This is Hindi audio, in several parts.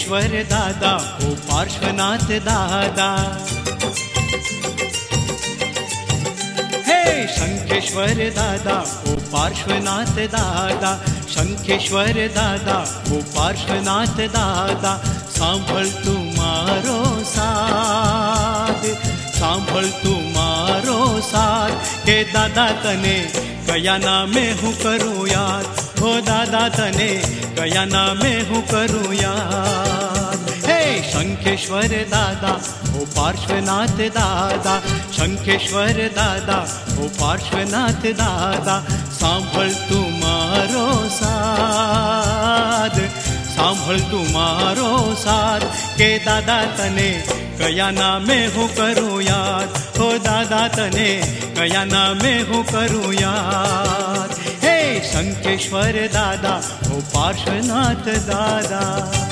शंखेश्वर दादा ओ पार्श्वनाथ दादा। हे शंखेश्वर दादा ओ पार्श्वनाथ दादा, शंखेश्वर दादा ओ पार्श्वनाथ दादा। सांभळ तू मारो साथ, सांभळ तू मारो साथ, के दादा तने कया नामे हूँ करूँ याद, हो दादा तने कया नामे हूँ करूँ याद। हे शंखेश्वर दादा ओ पार्श्वनाथ दादा, शंखेश्वर दादा ओ पार्श्वनाथ दादा। सांभळ तू मारो साथ, सांभळ तू मारो साथ, के दादा तने कया नामे हूँ करूँ याद, हो दादा तने कया नामे हूँ करूँ याद। हे शंखेश्वर दादा ओ पार्श्वनाथ दादा।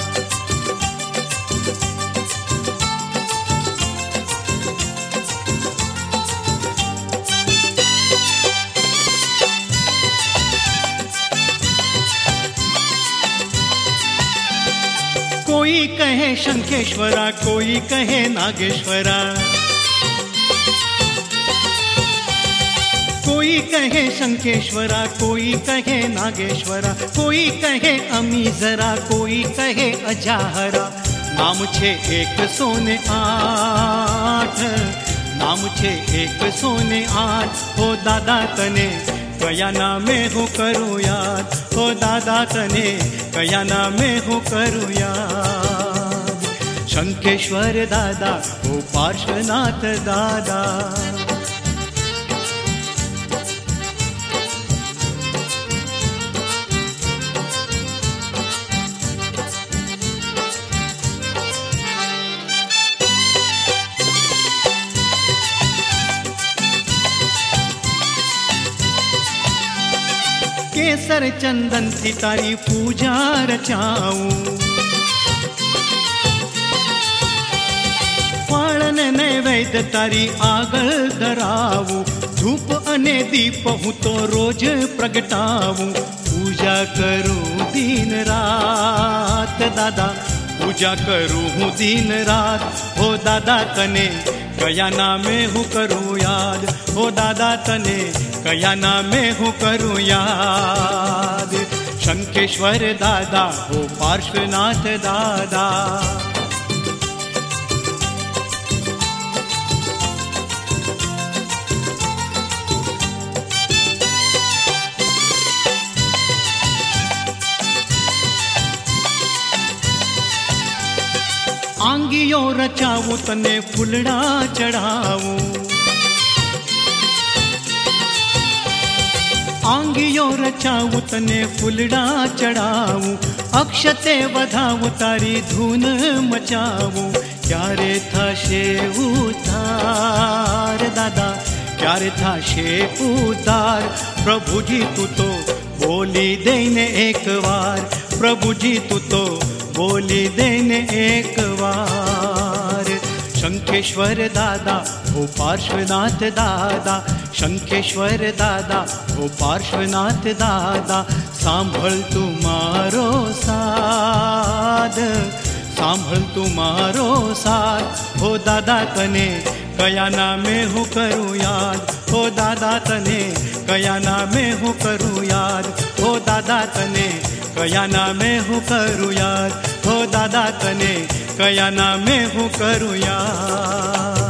कोई कहे शंखेश्वरा, कोई कहे नागेश्वरा, कोई कहे शंखेश्वरा, कोई कहे नागेश्वरा, कोई कहे अमीजरा, कोई कहे अजाहरा। नाम छे एक सोने आठ, नाम छे एक सोने आठ, हो दादा तने कया नामे हूँ करूँ याद, हो दादा तने कया नामे हूँ करूँ याद। शंखेश्वर दादा ओ पार्श्वनाथ दादा। केसर चंदन थी तारी पूजा रचाऊं, फाळन नैवेद्य तारी आगळ धरावूं, धूप अने दीप हूँ तो रोज प्रगटावूं। पूजा करूं दिन रात दादा, पूजा करूं हूँ दिन रात, हो दादा तने कया नामे हूँ करूँ याद, हो दादा तने कया नामे हूँ करूँ याद। शंखेश्वर दादा ओ पार्श्वनाथ दादा। आंगियो रचाऊं तने फूलड़ा चढ़ाऊं, आंगियो रचाऊं तने फूलड़ा चढ़ाऊं, अक्षते वधाऊं तारी धून मचाऊं। क्यारे थाशे उद्धार दादा, क्यारे थाशे उद्धार, प्रभुजी तू तो बोली देने एक बार, प्रभुजी तू तो बोली देने एक बार। शंखेश्वर दादा ओ पार्श्वनाथ दादा, शंखेश्वर दादा ओ पार्श्वनाथ दादा। सांभळ तू मारो साध, सांभळ तू मारो साध, हो दादा तने कया नामे हूँ करूँ याद, हो दादा तने कया नामे हूँ करूँ याद, हो दादा तने कया नामे हूँ करूँ याद, हो दादा तने कया नामे हूँ करूँ याद।